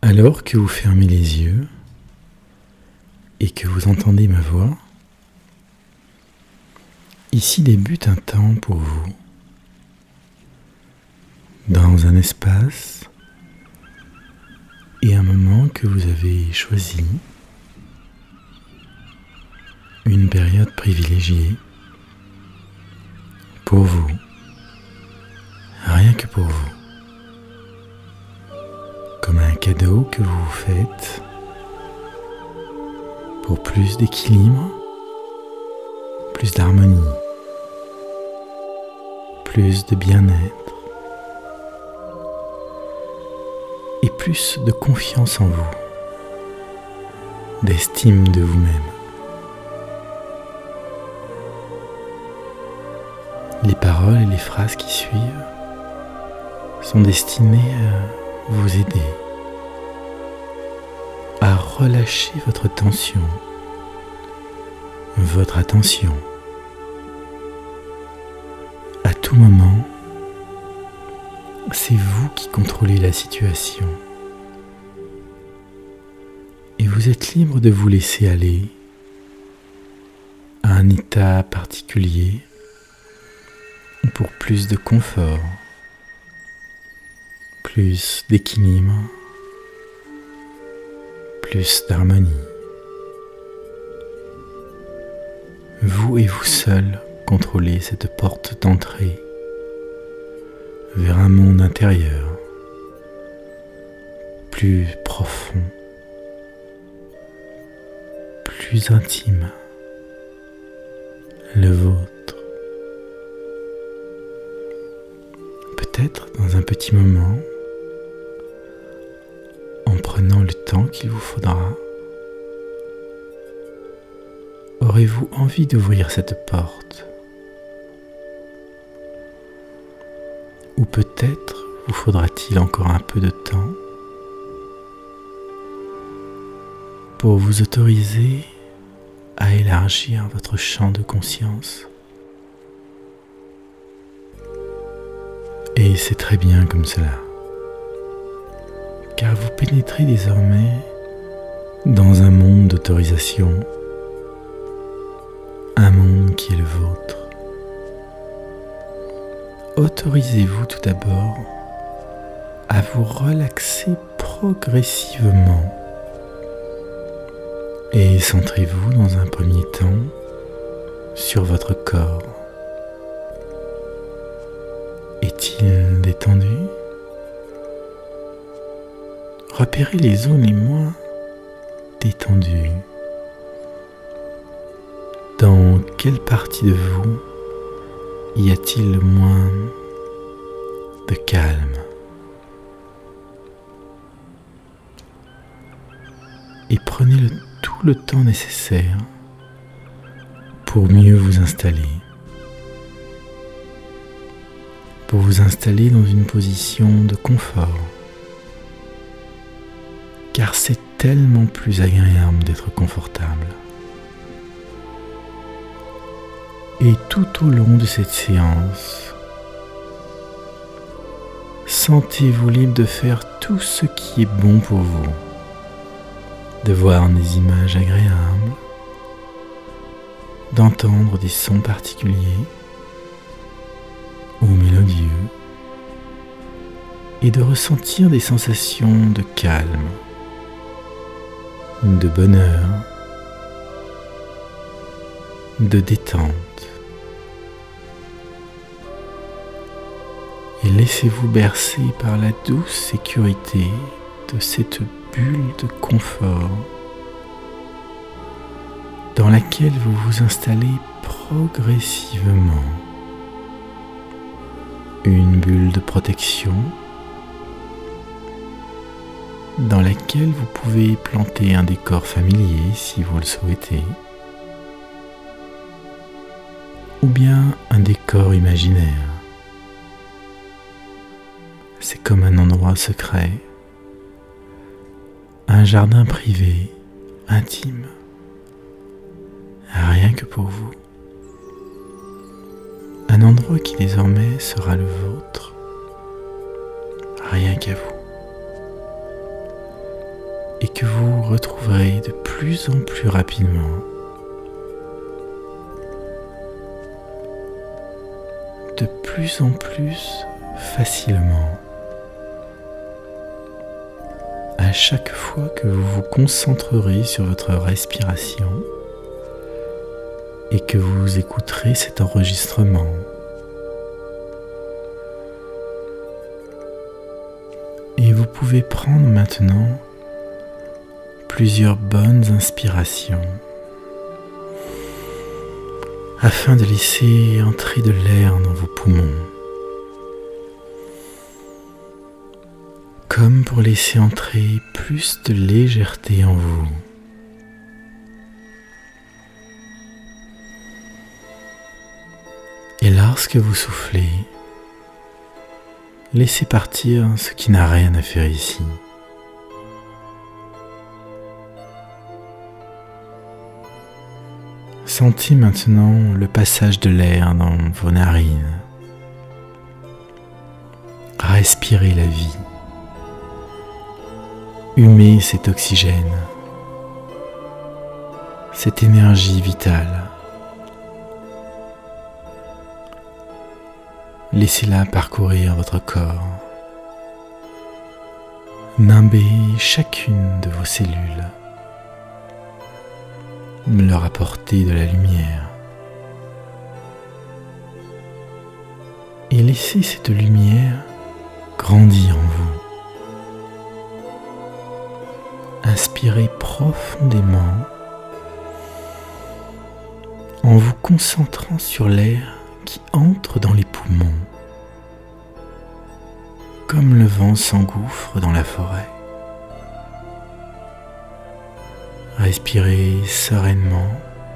Alors que vous fermez les yeux et que vous entendez ma voix, ici débute un temps pour vous, dans un espace et un moment que vous avez choisi, une période privilégiée pour vous, rien que pour vous, comme un cadeau que vous vous faites pour plus d'équilibre, plus d'harmonie, plus de bien-être et plus de confiance en vous, d'estime de vous-même. Les paroles et les phrases qui suivent sont destinées à vous aider à relâcher votre tension, votre attention. À tout moment, c'est vous qui contrôlez la situation. Et vous êtes libre de vous laisser aller à un état particulier pour plus de confort, plus d'équilibre, plus d'harmonie. Vous et vous seul contrôlez cette porte d'entrée vers un monde intérieur, plus profond, plus intime, le vôtre. Peut-être dans un petit moment, en prenant le temps qu'il vous faudra, aurez-vous envie d'ouvrir cette porte? Ou peut-être vous faudra-t-il encore un peu de temps pour vous autoriser à élargir votre champ de conscience? Et c'est très bien comme cela, car vous pénétrez désormais dans un monde d'autorisation, un monde qui est le vôtre. Autorisez-vous tout d'abord à vous relaxer progressivement et centrez-vous dans un premier temps sur votre corps. Est-il détendu? Repérez les zones les moins détendues. Dans quelle partie de vous y a-t-il le moins de calme? Et prenez tout le temps nécessaire pour mieux vous installer. Pour vous installer dans une position de confort. Car c'est tellement plus agréable d'être confortable. Et tout au long de cette séance, sentez-vous libre de faire tout ce qui est bon pour vous, de voir des images agréables, d'entendre des sons particuliers ou mélodieux, et de ressentir des sensations de calme, de bonheur, de détente. Et laissez-vous bercer par la douce sécurité de cette bulle de confort dans laquelle vous vous installez progressivement. Une bulle de protection dans laquelle vous pouvez planter un décor familier si vous le souhaitez, ou bien un décor imaginaire. C'est comme un endroit secret, un jardin privé, intime, rien que pour vous. Un endroit qui désormais sera le vôtre, rien qu'à vous. que vous retrouverez de plus en plus rapidement, de plus en plus facilement, à chaque fois que vous vous concentrerez sur votre respiration et que vous écouterez cet enregistrement. Et vous pouvez prendre maintenant plusieurs bonnes inspirations afin de laisser entrer de l'air dans vos poumons, comme pour laisser entrer plus de légèreté en vous. Et lorsque vous soufflez, laissez partir ce qui n'a rien à faire ici. Sentez maintenant le passage de l'air dans vos narines. Respirez la vie. Humez cet oxygène, cette énergie vitale. Laissez-la parcourir votre corps. Nimbez chacune de vos cellules. Leur apporter de la lumière. Et laissez cette lumière grandir en vous. Inspirez profondément en vous concentrant sur l'air qui entre dans les poumons, comme le vent s'engouffre dans la forêt. Respirez sereinement,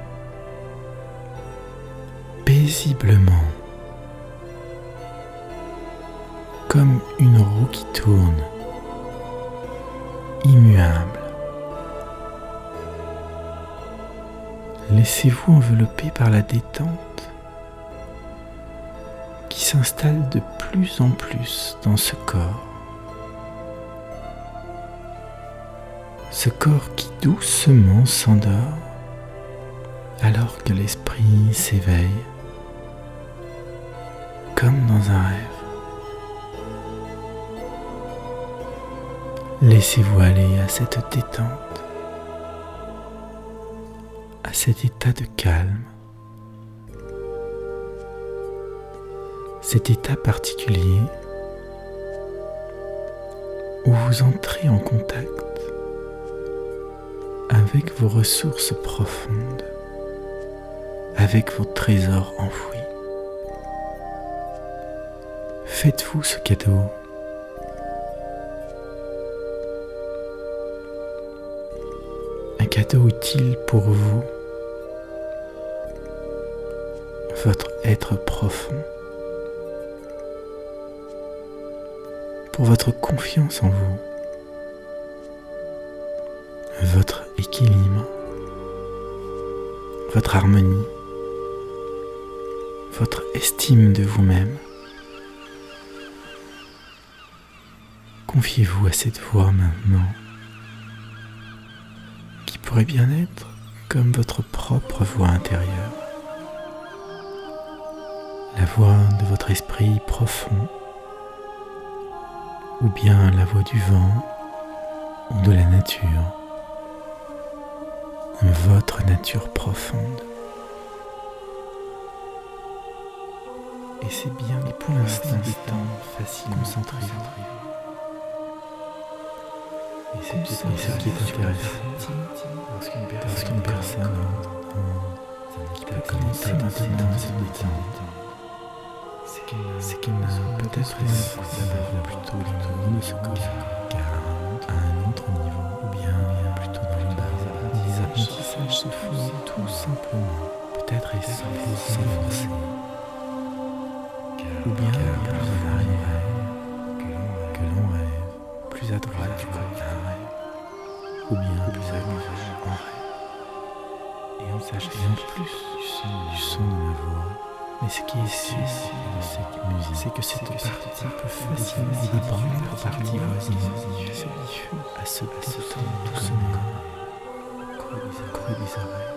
paisiblement, comme une roue qui tourne, immuable. Laissez-vous envelopper par la détente qui s'installe de plus en plus dans ce corps. Ce corps qui doucement s'endort alors que l'esprit s'éveille comme dans un rêve. Laissez-vous aller à cette détente, à cet état de calme, cet état particulier où vous entrez en contact avec vos ressources profondes, avec vos trésors enfouis. Faites-vous ce cadeau. Un cadeau utile pour vous, votre être profond, pour votre confiance en vous, votre équilibre, votre harmonie, votre estime de vous-même. Confiez-vous à cette voix maintenant, qui pourrait bien être comme votre propre voix intérieure, la voix de votre esprit profond, ou bien la voix du vent ou de la nature, votre nature profonde. Et c'est bien pour l'instant facile, concentrez-vous. Et c'est ce qui est intéressant, lorsqu'une personne qui peut commencer maintenant à se détendre, c'est qu'elle n'a peut-être plutôt dans le haut de ce corps qu'à un autre niveau, ou bien plutôt dans le bas. Les apprentissages se font tout simplement, peut-être et sans forcer, ou bien plus en arrière que l'on rêve, plus à droite du corps qu'un rêve, ou bien plus à gauche en rêve. Et en sachant plus du son de ma voix, Mais ce qui est sûr, c'est que cette partie peut facilement débranler la partie voisine à se détendre doucement au creux des oreilles.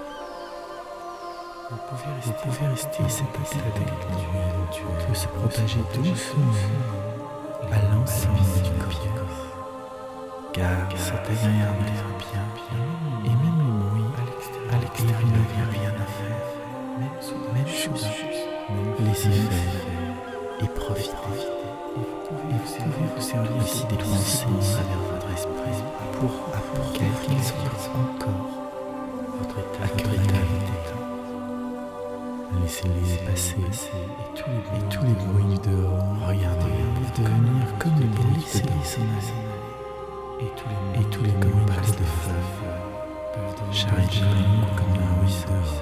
Vous pouvez rester cet état détente peut se propager doucement à l'ensemble du corps, car cet agréable bien et même le bruit à l'extérieur n'avait rien à faire, même chose, laissez faire et profitez. Et vous pouvez vous servir ici des pensées à travers votre esprit pour quel qu'il soit encore votre état détente. Laissez-les passer et tous les bruits du dehors, regardez, peuvent devenir comme le bruit s'en aller. Et tous les bruits par de feuilles chargent comme un ruisseau.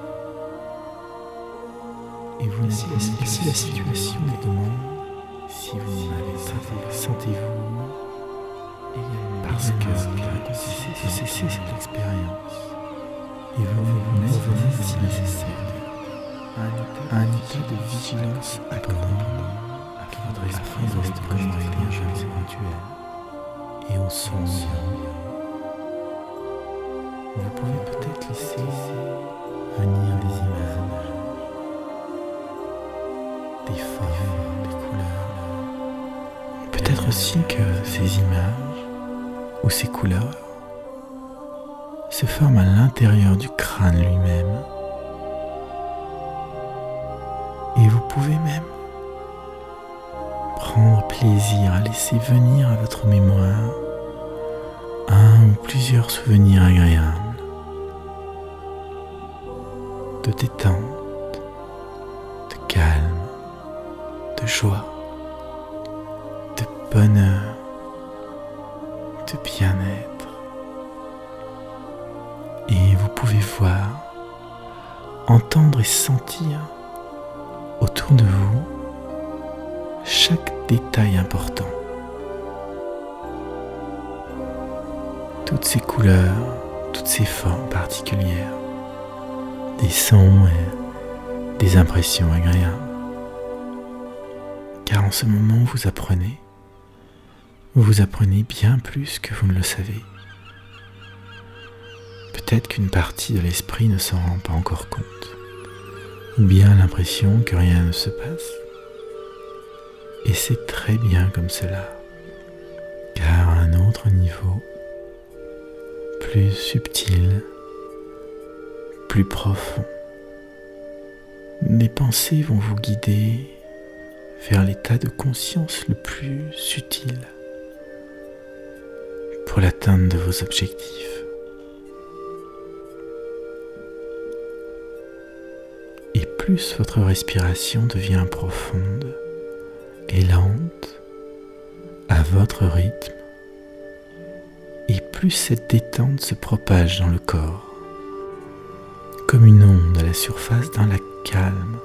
Et vous si la situation vous demande si vous n'en avez pas, sentez-vous parce que cessez cette expérience et vous revenez si nécessaire à un état de vigilance abondant, que votre esprit reste comme un énergie éventuelle et au son vous pouvez peut-être laisser venir des images, des formes, des couleurs. Peut-être aussi que ces images ou ces couleurs se forment à l'intérieur du crâne lui-même. Et vous pouvez même prendre plaisir à laisser venir à votre mémoire un ou plusieurs souvenirs agréables, de détente, de calme, de joie, de bonheur, de bien-être. Et vous pouvez voir, entendre et sentir autour de vous chaque détail important. Toutes ces couleurs, toutes ces formes particulières, des sons et des impressions agréables. Car en ce moment vous apprenez bien plus que vous ne le savez. Peut-être qu'une partie de l'esprit ne s'en rend pas encore compte, ou bien l'impression que rien ne se passe. Et c'est très bien comme cela, car à un autre niveau, plus subtil, plus profond, des pensées vont vous guider vers l'état de conscience le plus subtil pour l'atteinte de vos objectifs. Et plus votre respiration devient profonde et lente à votre rythme, et plus cette détente se propage dans le corps, comme une onde à la surface d'un lac calme,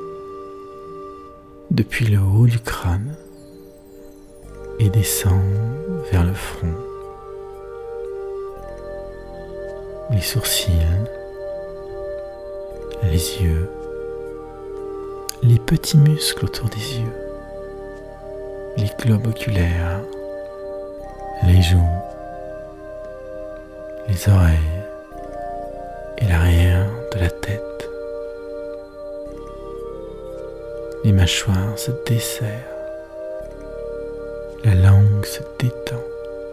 depuis le haut du crâne et descend vers le front, les sourcils, les yeux, les petits muscles autour des yeux, les globes oculaires, les joues, les oreilles et l'arrière de la tête. Les mâchoires se desserrent, la langue se détend,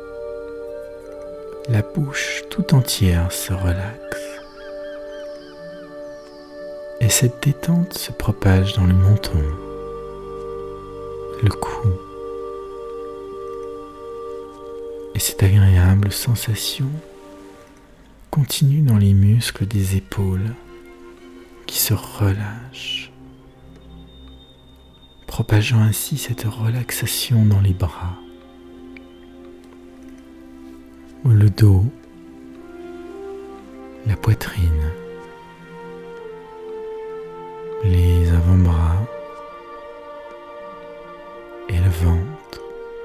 la bouche tout entière se relaxe. Et cette détente se propage dans le menton, le cou. Et cette agréable sensation continue dans les muscles des épaules qui se relâchent, propageant ainsi cette relaxation dans les bras, le dos, la poitrine, les avant-bras et le ventre,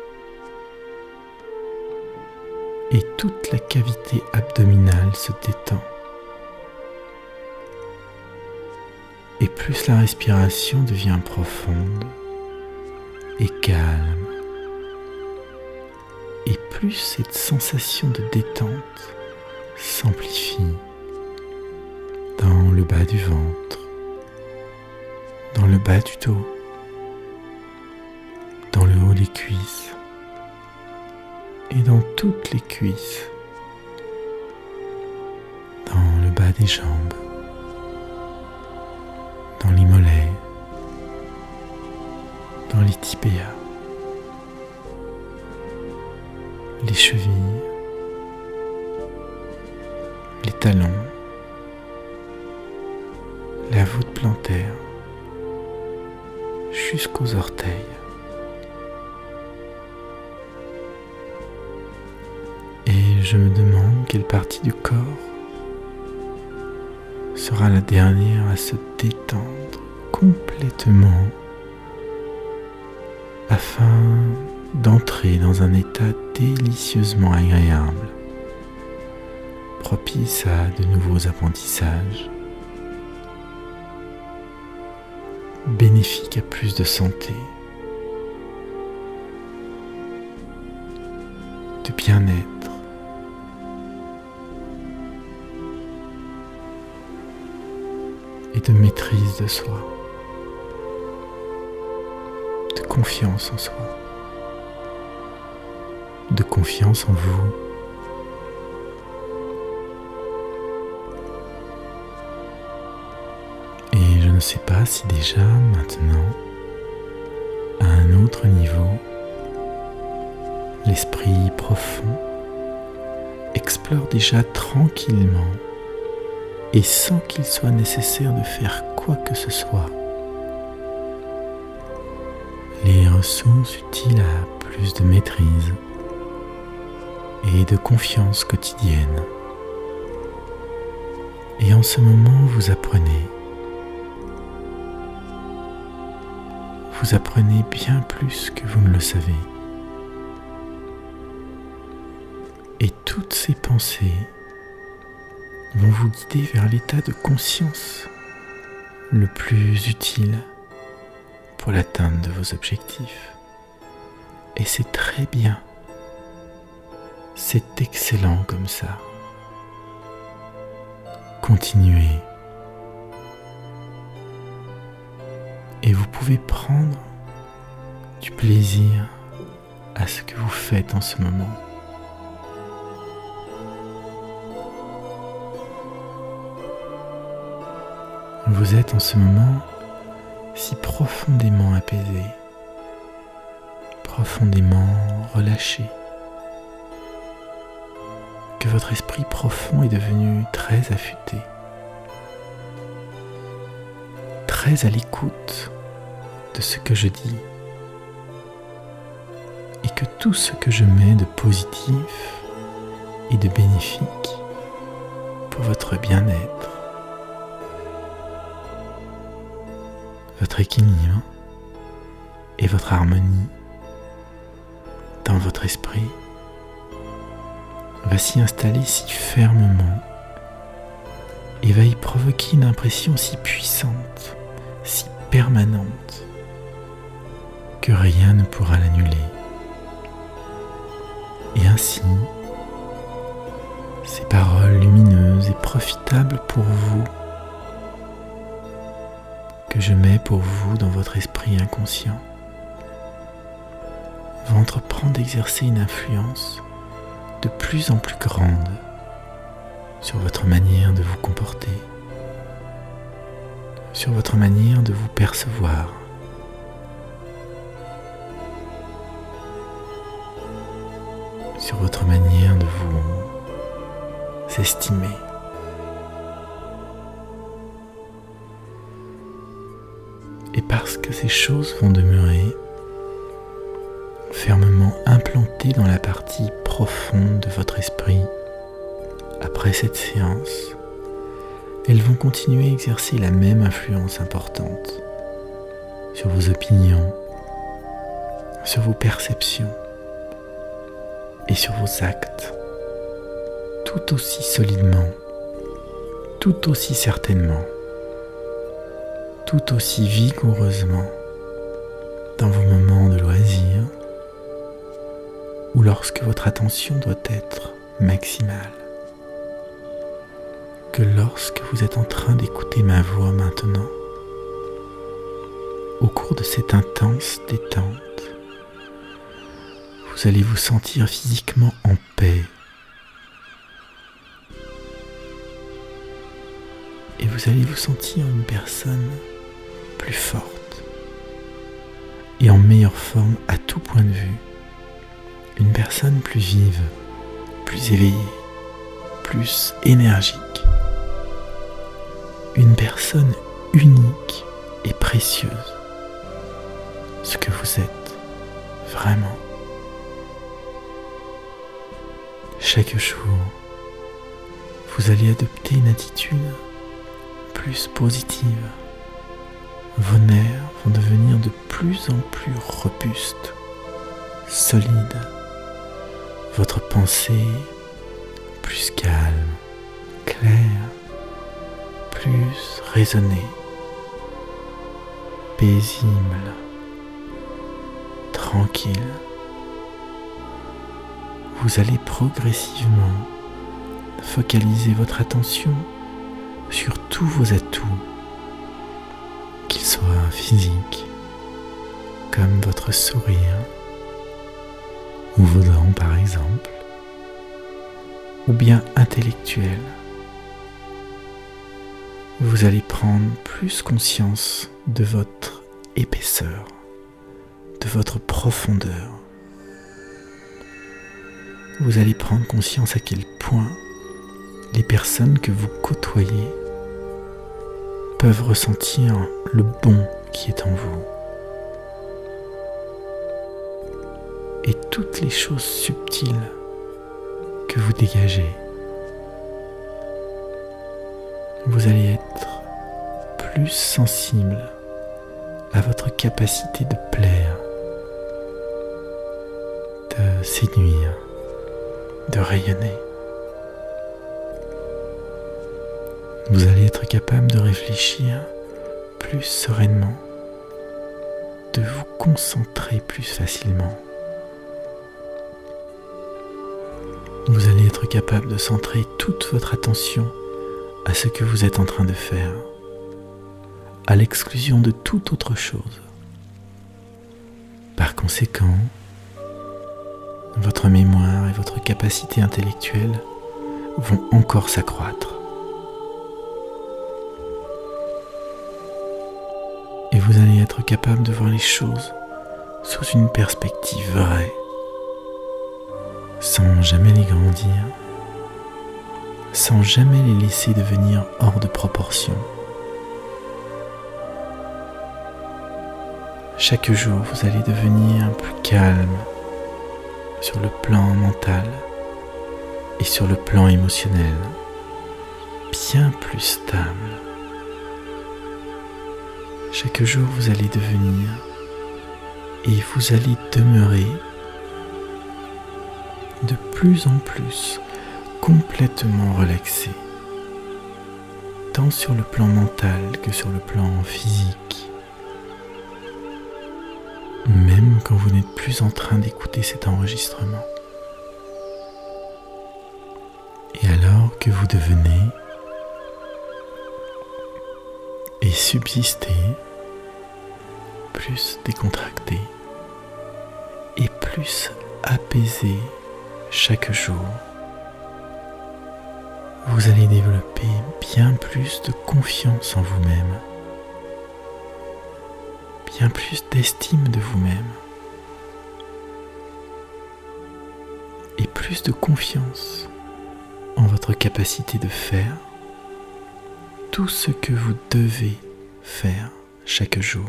et toute la cavité abdominale se détend. Et plus la respiration devient profonde et calme, et plus cette sensation de détente s'amplifie dans le bas du ventre, dans le bas du dos, dans le haut des cuisses et dans toutes les cuisses, dans le bas des jambes, dans les mollets, dans les tibias, les chevilles, les talons, la voûte plantaire, jusqu'aux orteils. Et je me demande quelle partie du corps sera la dernière à se détendre complètement afin d'entrer dans un état délicieusement agréable, propice à de nouveaux apprentissages, bénéfique à plus de santé, de bien-être, et de maîtrise de soi, de confiance en soi, de confiance en vous. Et je ne sais pas si déjà maintenant, à un autre niveau, l'esprit profond explore déjà tranquillement et sans qu'il soit nécessaire de faire quoi que ce soit les ressources utiles à plus de maîtrise et de confiance quotidienne. Et en ce moment, vous apprenez bien plus que vous ne le savez. Et toutes ces pensées vont vous guider vers l'état de conscience le plus utile pour l'atteinte de vos objectifs. Et c'est très bien. C'est excellent comme ça. Continuez. Et vous pouvez prendre du plaisir à ce que vous faites en ce moment. Vous êtes en ce moment si profondément apaisé, profondément relâché, que votre esprit profond est devenu très affûté, très à l'écoute de ce que je dis, et que tout ce que je mets de positif et de bénéfique pour votre bien-être, votre équilibre et votre harmonie dans votre esprit va s'y installer si fermement et va y provoquer une impression si puissante, si permanente, que rien ne pourra l'annuler. Et ainsi, ces paroles lumineuses et profitables pour vous, que je mets pour vous dans votre esprit inconscient, vont entreprendre d'exercer une influence de plus en plus grande sur votre manière de vous comporter, sur votre manière de vous percevoir, sur votre manière de vous estimer. Et parce que ces choses vont demeurer fermement implantées dans la partie profonde de votre esprit, après cette séance, elles vont continuer à exercer la même influence importante sur vos opinions, sur vos perceptions et sur vos actes, tout aussi solidement, tout aussi certainement tout aussi vigoureusement dans vos moments de loisir ou lorsque votre attention doit être maximale, que lorsque vous êtes en train d'écouter ma voix maintenant, au cours de cette intense détente, vous allez vous sentir physiquement en paix et vous allez vous sentir une personne plus forte et en meilleure forme à tout point de vue, une personne plus vive, plus éveillée, plus énergique, une personne unique et précieuse, ce que vous êtes vraiment. Chaque jour, vous allez adopter une attitude plus positive. Vos nerfs vont devenir de plus en plus robustes, solides. Votre pensée plus calme, claire, plus raisonnée, paisible, tranquille. Vous allez progressivement focaliser votre attention sur tous vos atouts, qu'ils soient physiques, comme votre sourire, ou vos dents par exemple, ou bien intellectuels. Vous allez prendre plus conscience de votre épaisseur, de votre profondeur. Vous allez prendre conscience à quel point les personnes que vous côtoyez peuvent ressentir le bon qui est en vous. Et toutes les choses subtiles que vous dégagez. Vous allez être plus sensible à votre capacité de plaire, de séduire, de rayonner. Vous allez être capable de réfléchir plus sereinement, de vous concentrer plus facilement. Vous allez être capable de centrer toute votre attention à ce que vous êtes en train de faire, à l'exclusion de toute autre chose. Par conséquent, votre mémoire et votre capacité intellectuelle vont encore s'accroître. Et vous allez être capable de voir les choses sous une perspective vraie, sans jamais les grandir, sans jamais les laisser devenir hors de proportion. Chaque jour, vous allez devenir plus calme sur le plan mental et sur le plan émotionnel, bien plus stable. Chaque jour, vous allez devenir et vous allez demeurer de plus en plus complètement relaxé, tant sur le plan mental que sur le plan physique. Même quand vous n'êtes plus en train d'écouter cet enregistrement. Et alors que vous devenez et subsistez plus décontracté et plus apaisé chaque jour, vous allez développer bien plus de confiance en vous-même, bien plus d'estime de vous-même et plus de confiance en votre capacité de faire tout ce que vous devez faire chaque jour,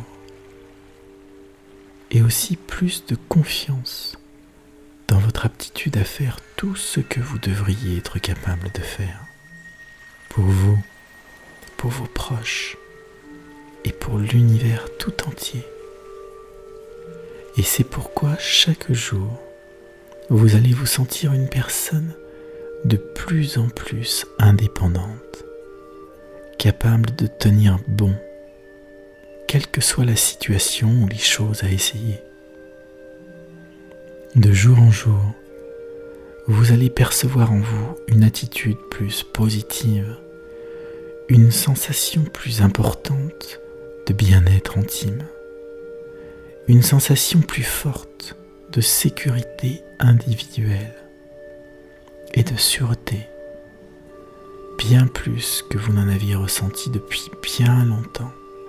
et aussi plus de confiance dans votre aptitude à faire tout ce que vous devriez être capable de faire pour vous, pour vos proches et pour l'univers tout entier. Et c'est pourquoi chaque jour, vous allez vous sentir une personne de plus en plus indépendante, capable de tenir bon quelle que soit la situation ou les choses à essayer. De jour en jour, vous allez percevoir en vous une attitude plus positive, une sensation plus importante de bien-être intime, une sensation plus forte de sécurité individuelle et de sûreté, bien plus que vous n'en aviez ressenti depuis bien longtemps.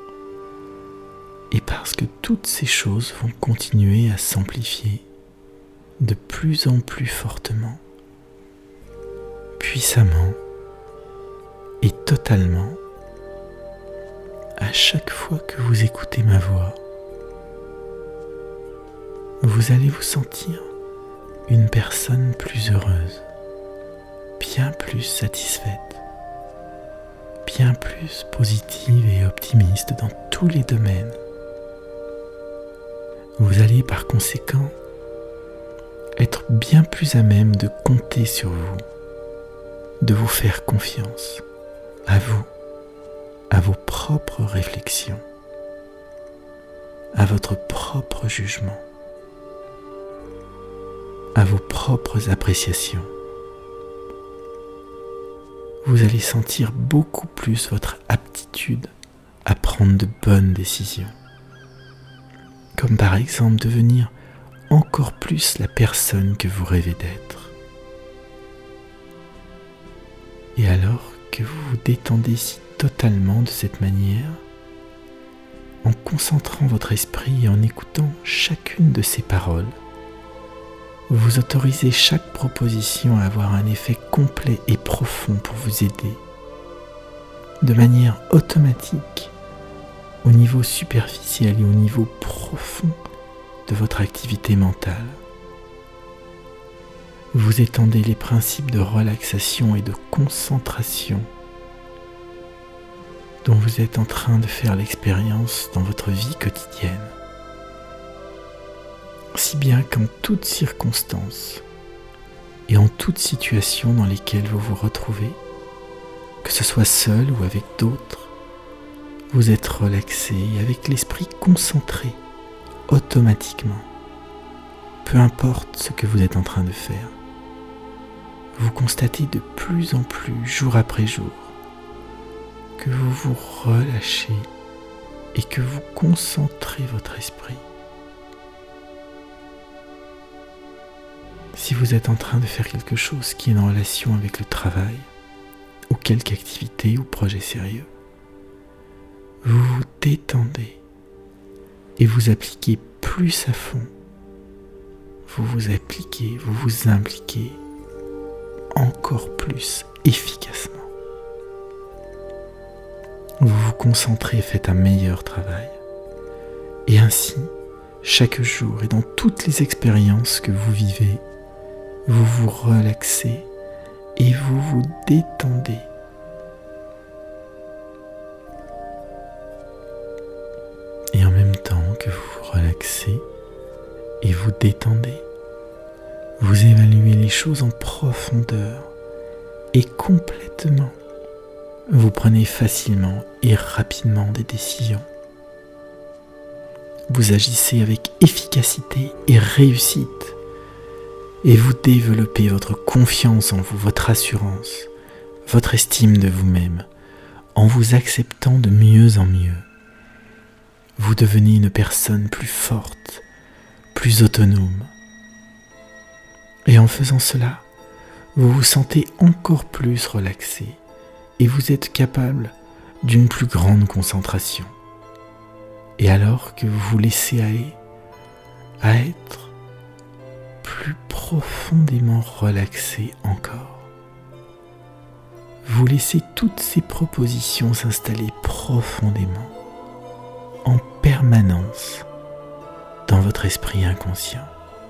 Et parce que toutes ces choses vont continuer à s'amplifier de plus en plus fortement, puissamment et totalement, à chaque fois que vous écoutez ma voix, vous allez vous sentir une personne plus heureuse, bien plus satisfaite, bien plus positive et optimiste dans tous les domaines. Vous allez par conséquent être bien plus à même de compter sur vous, de vous faire confiance, à vous, à vos propres réflexions, à votre propre jugement, à vos propres appréciations. Vous allez sentir beaucoup plus votre aptitude à prendre de bonnes décisions, comme par exemple devenir encore plus la personne que vous rêvez d'être. Et alors que vous vous détendez si totalement de cette manière, en concentrant votre esprit et en écoutant chacune de ces paroles, vous autorisez chaque proposition à avoir un effet complet et profond pour vous aider, de manière automatique, au niveau superficiel et au niveau profond de votre activité mentale. Vous étendez les principes de relaxation et de concentration dont vous êtes en train de faire l'expérience dans votre vie quotidienne. Si bien qu'en toutes circonstances et en toute situation dans lesquelles vous vous retrouvez, que ce soit seul ou avec d'autres, vous êtes relaxé et avec l'esprit concentré automatiquement, peu importe ce que vous êtes en train de faire. Vous constatez de plus en plus, jour après jour, que vous vous relâchez et que vous concentrez votre esprit. Si vous êtes en train de faire quelque chose qui est en relation avec le travail, ou quelque activité ou projet sérieux, vous vous détendez et vous appliquez plus à fond. Vous vous appliquez, vous vous impliquez encore plus efficacement. Vous vous concentrez et faites un meilleur travail. Et ainsi, chaque jour et dans toutes les expériences que vous vivez, vous vous relaxez et vous vous détendez. Et en même temps que vous vous relaxez et vous détendez, vous évaluez les choses en profondeur et complètement. Vous prenez facilement et rapidement des décisions. Vous agissez avec efficacité et réussite. Et vous développez votre confiance en vous, votre assurance, votre estime de vous-même, en vous acceptant de mieux en mieux. Vous devenez une personne plus forte, plus autonome. Et en faisant cela, vous vous sentez encore plus relaxé et vous êtes capable d'une plus grande concentration. Et alors que vous vous laissez aller à être plus profondément relaxé encore, vous laissez toutes ces propositions s'installer profondément, en permanence, dans votre esprit inconscient.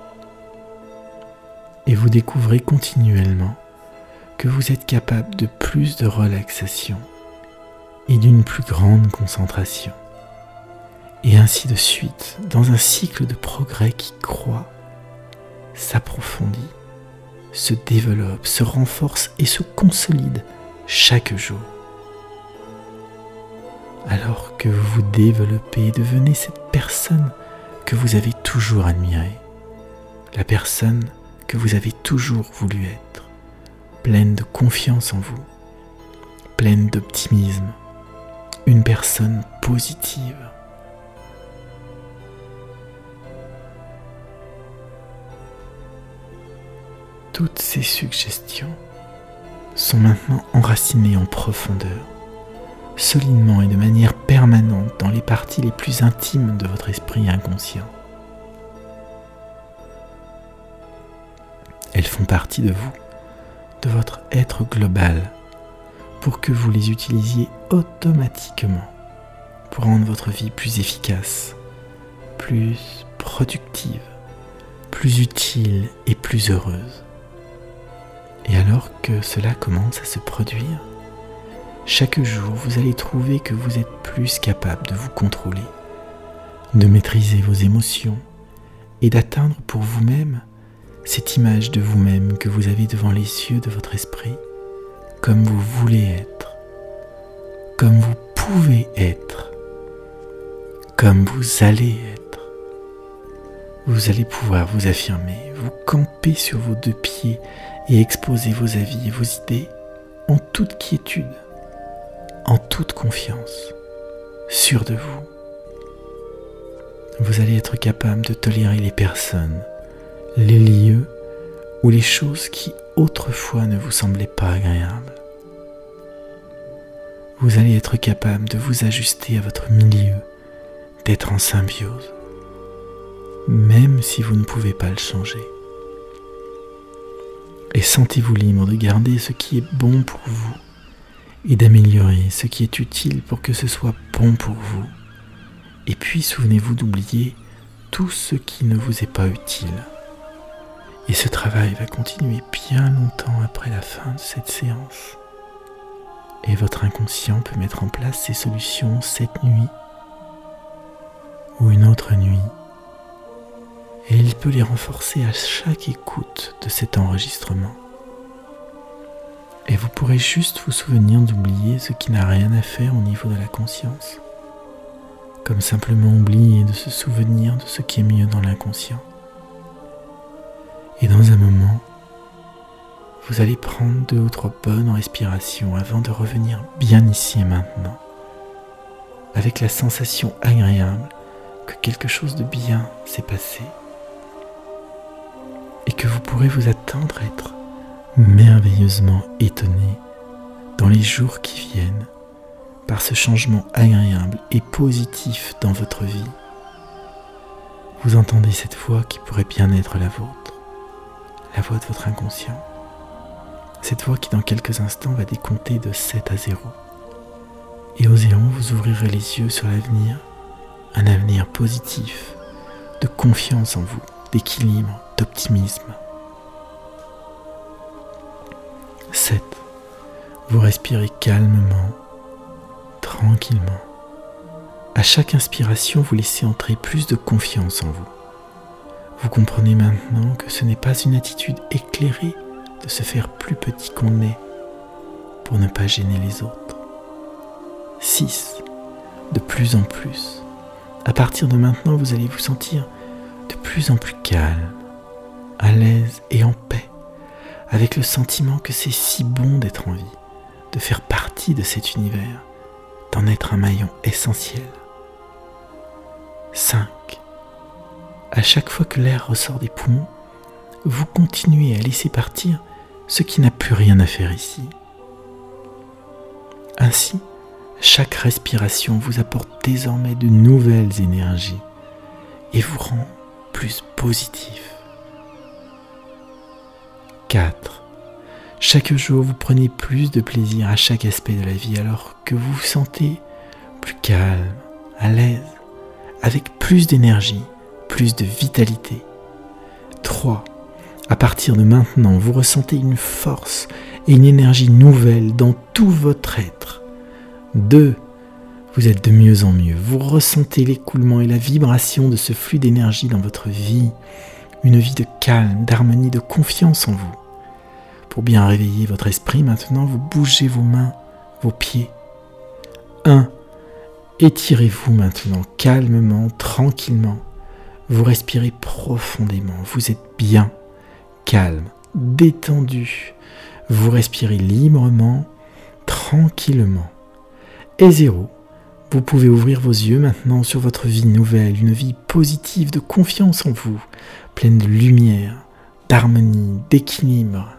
Et vous découvrez continuellement que vous êtes capable de plus de relaxation et d'une plus grande concentration. Et ainsi de suite, dans un cycle de progrès qui croît, s'approfondit, se développe, se renforce et se consolide chaque jour. Alors que vous vous développez, devenez cette personne que vous avez toujours admirée, la personne que vous avez toujours voulu être, pleine de confiance en vous, pleine d'optimisme, une personne positive. Toutes ces suggestions sont maintenant enracinées en profondeur, solidement et de manière permanente dans les parties les plus intimes de votre esprit inconscient. Elles font partie de vous, de votre être global, pour que vous les utilisiez automatiquement pour rendre votre vie plus efficace, plus productive, plus utile et plus heureuse. Et alors que cela commence à se produire, chaque jour vous allez trouver que vous êtes plus capable de vous contrôler, de maîtriser vos émotions et d'atteindre pour vous-même cette image de vous-même que vous avez devant les yeux de votre esprit, comme vous voulez être, comme vous pouvez être, comme vous allez être. Vous allez pouvoir vous affirmer, vous camper sur vos deux pieds et exposer vos avis et vos idées en toute quiétude, en toute confiance, sûr de vous. Vous allez être capable de tolérer les personnes, les lieux ou les choses qui autrefois ne vous semblaient pas agréables. Vous allez être capable de vous ajuster à votre milieu, d'être en symbiose, même si vous ne pouvez pas le changer. Et sentez-vous libre de garder ce qui est bon pour vous et d'améliorer ce qui est utile pour que ce soit bon pour vous. Et puis souvenez-vous d'oublier tout ce qui ne vous est pas utile. Et ce travail va continuer bien longtemps après la fin de cette séance. Et votre inconscient peut mettre en place ces solutions cette nuit ou une autre nuit. Et il peut les renforcer à chaque écoute de cet enregistrement. Et vous pourrez juste vous souvenir d'oublier ce qui n'a rien à faire au niveau de la conscience, comme simplement oublier de se souvenir de ce qui est mieux dans l'inconscient. Et dans un moment, vous allez prendre 2 ou 3 bonnes respirations avant de revenir bien ici et maintenant, avec la sensation agréable que quelque chose de bien s'est passé et que vous pourrez vous attendre à être merveilleusement étonné dans les jours qui viennent par ce changement agréable et positif dans votre vie. Vous entendez cette voix qui pourrait bien être la vôtre, la voix de votre inconscient. Cette voix qui dans quelques instants va décompter de 7 à 0. Et au 0, vous ouvrirez les yeux sur l'avenir, un avenir positif, de confiance en vous, d'équilibre, d'optimisme. 7. Vous respirez calmement, tranquillement. À chaque inspiration, vous laissez entrer plus de confiance en vous. Vous comprenez maintenant que ce n'est pas une attitude éclairée de se faire plus petit qu'on est pour ne pas gêner les autres. 6. De plus en plus. À partir de maintenant, vous allez vous sentir de plus en plus calme, à l'aise et en paix, avec le sentiment que c'est si bon d'être en vie, de faire partie de cet univers, d'en être un maillon essentiel. 5. À chaque fois que l'air ressort des poumons, vous continuez à laisser partir ce qui n'a plus rien à faire ici. Ainsi, chaque respiration vous apporte désormais de nouvelles énergies et vous rend plus positif. 4. Chaque jour, vous prenez plus de plaisir à chaque aspect de la vie alors que vous vous sentez plus calme, à l'aise, avec plus d'énergie, plus de vitalité. 3. À partir de maintenant, vous ressentez une force et une énergie nouvelle dans tout votre être. 2. Vous êtes de mieux en mieux. Vous ressentez l'écoulement et la vibration de ce flux d'énergie dans votre vie. Une vie de calme, d'harmonie, de confiance en vous. Pour bien réveiller votre esprit, maintenant, vous bougez vos mains, vos pieds. 1. Étirez-vous maintenant calmement, tranquillement. Vous respirez profondément, vous êtes bien, calme, détendu. Vous respirez librement, tranquillement. Et 0. Vous pouvez ouvrir vos yeux maintenant sur votre vie nouvelle, une vie positive, de confiance en vous, pleine de lumière, d'harmonie, d'équilibre.